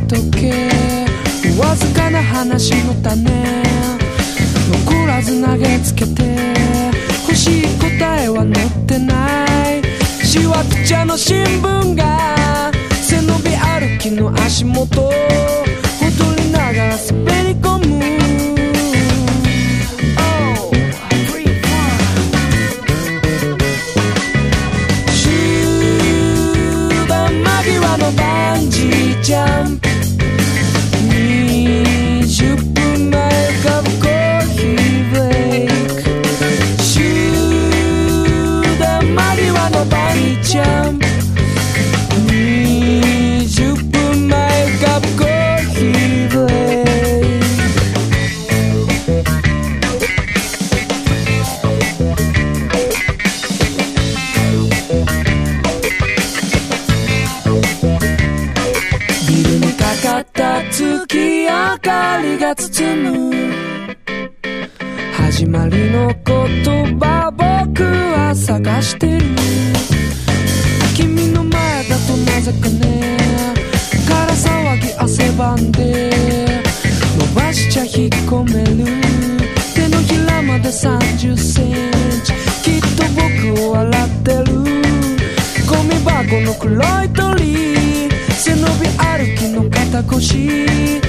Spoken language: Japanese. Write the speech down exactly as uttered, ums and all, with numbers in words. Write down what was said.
とけわずかな話の種残らず投げつけて欲しい答えは載ってないしわくちゃの新聞が背伸び歩きの足元踊りながら滑り込むバンジージャンプにじゅっぷんまえ浮かぶコーヒーブレイク終電間際のバンジージャンプにじゅっぷんまえ浮かぶコーヒーブレイク月明かりが包む始まりの言葉僕は探してる君の前だとなぜかねから騒ぎ汗ばんで伸ばしちゃ引っ込める手のひらまでさんじゅっセンチきっと僕を笑ってるゴミ箱の黒い鳥背伸び歩きの肩越し